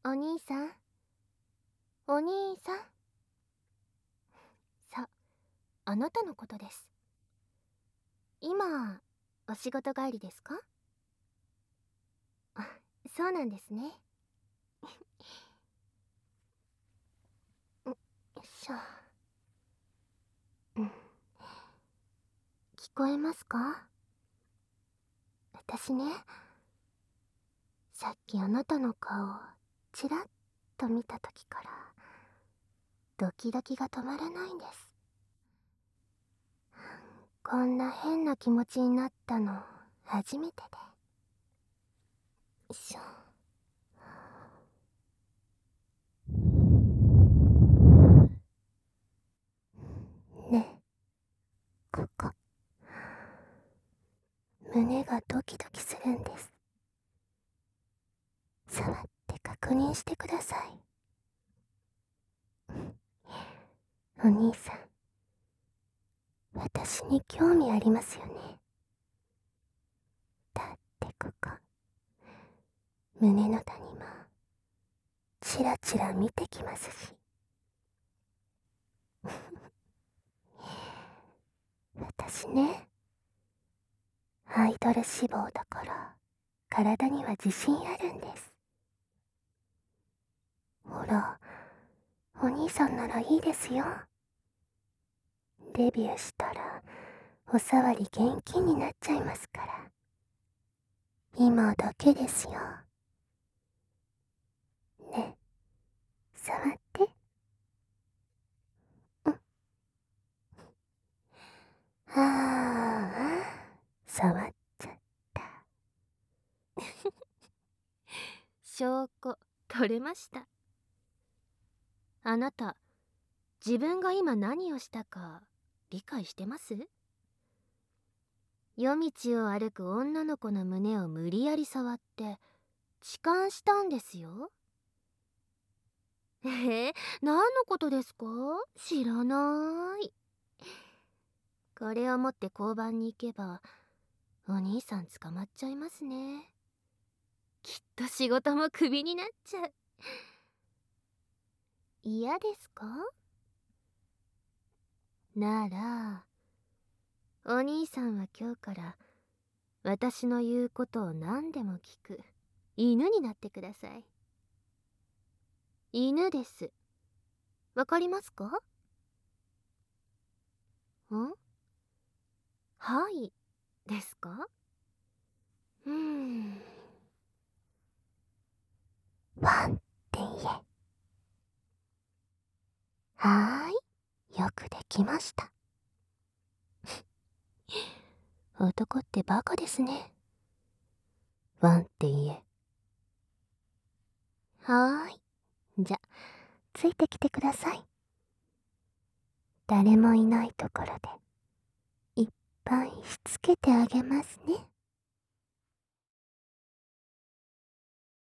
お兄さん、お兄さん。さ、あなたのことです。今、お仕事帰りですか？あ、そうなんですね。よいしょ。聞こえますか？私ね、さっきあなたの顔、ちらっと見た時から、ドキドキが止まらないんです。こんな変な気持ちになったの、初めてで。よいしょ。ね、ここ。胸がドキドキするんです。触って確認してください。お兄さん、私に興味ありますよね。だってここ、胸の谷間、チラチラ見てきますし。私ね、アイドル志望だから体には自信あるんです。ほら、お兄さんならいいですよ。デビューしたらおさわり現金になっちゃいますから。今だけですよ。ね、触って。ああ、触っちゃった。証拠取れました。あなた、自分が今何をしたか理解してます？夜道を歩く女の子の胸を無理やり触って痴漢したんですよ。何のことですか？知らない。これを持って交番に行けばお兄さん捕まっちゃいますね。きっと仕事もクビになっちゃう。嫌ですか？ならお兄さんは今日から私の言うことを何でも聞く犬になってください。犬です。わかりますか？はいですか？ワンって言え。はーい、よくできました。男ってバカですね。ワンって言え。はーい、じゃ、ついてきてください。誰もいないところでいっぱいしつけてあげますね。